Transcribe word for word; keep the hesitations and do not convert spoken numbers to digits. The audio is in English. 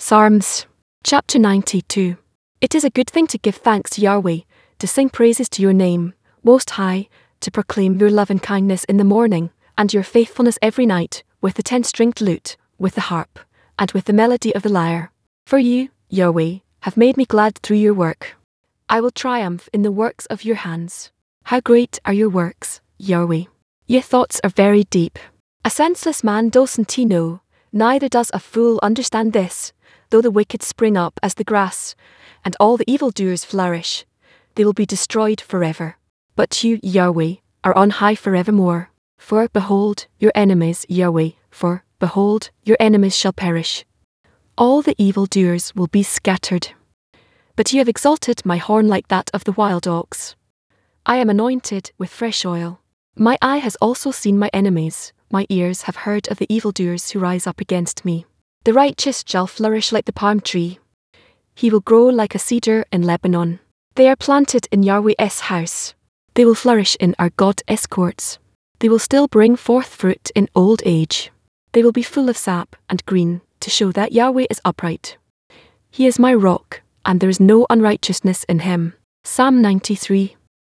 Psalms, chapter ninety-two. It is a good thing to give thanks to Yahweh, to sing praises to your name, Most High, to proclaim your love and kindness in the morning, and your faithfulness every night, with the ten-stringed lute, with the harp, and with the melody of the lyre. For you, Yahweh, have made me glad through your work. I will triumph in the works of your hands. How great are your works, Yahweh! Your thoughts are very deep. A senseless man doesn't he know, neither does a fool understand this. Though the wicked spring up as the grass, and all the evildoers flourish, they will be destroyed forever. But you, Yahweh, are on high forevermore. For behold, your enemies, Yahweh, for behold, your enemies shall perish. All the evildoers will be scattered. But you have exalted my horn like that of the wild ox. I am anointed with fresh oil. My eye has also seen my enemies, my ears have heard of the evildoers who rise up against me. The righteous shall flourish like the palm tree. He will grow like a cedar in Lebanon. They are planted in Yahweh's house. They will flourish in our God's courts. They will still bring forth fruit in old age. They will be full of sap and green, to show that Yahweh is upright. He is my rock, and there is no unrighteousness in him. Psalm ninety-three.